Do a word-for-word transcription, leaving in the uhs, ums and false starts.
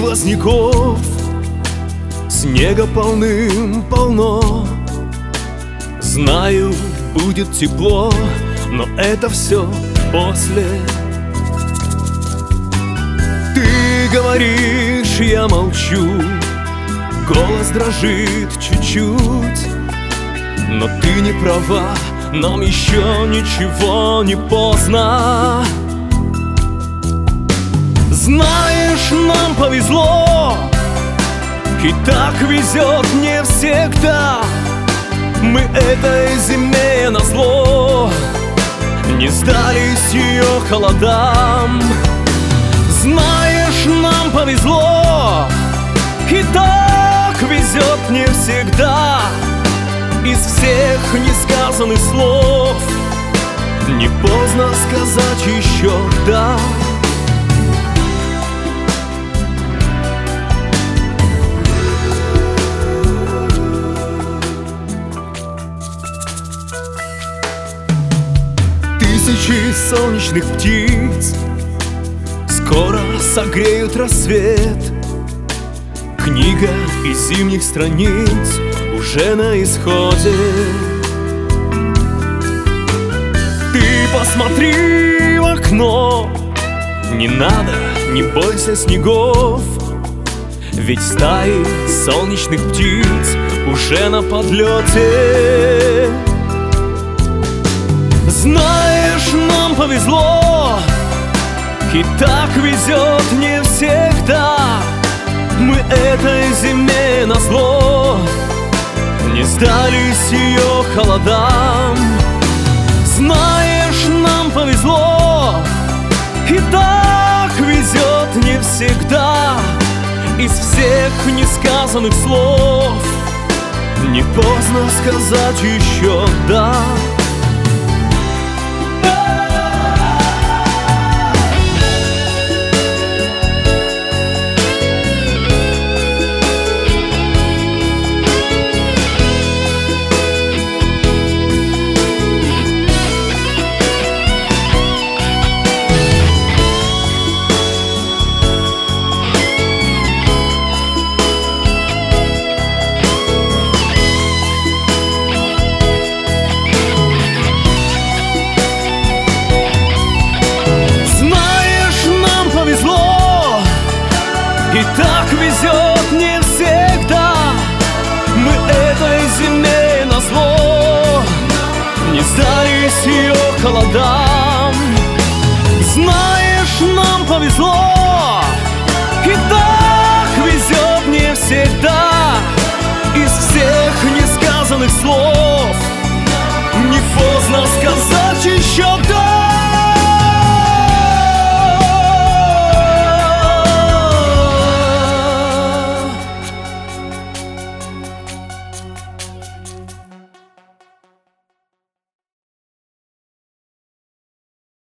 сквозняков, снега полным-полно. Знаю, будет тепло, но это все после. Ты говоришь, я молчу, голос дрожит чуть-чуть, но ты не права, нам еще ничего не поздно. Знаешь, нам повезло, и так везет не всегда. Мы этой зиме назло не сдались ее холодам. Знаешь, нам повезло, и так везет не всегда. Из всех несказанных слов не поздно сказать еще «да». Тысячи солнечных птиц скоро согреют рассвет. Книга из зимних страниц уже на исходе. Ты посмотри в окно, не надо, не бойся снегов, ведь стаи солнечных птиц уже на подлете. Знаешь, нам повезло, и так везет не всегда. Мы этой зиме назло не сдались ее холодам. Знаешь, нам повезло, и так везет не всегда. Из всех несказанных слов не поздно сказать еще «да». И так везет не всегда. Мы этой зиме назло не сдались ее холодам. Знаешь, нам повезло, и так везет не всегда. Из всех несказанных слов не поздно сказать.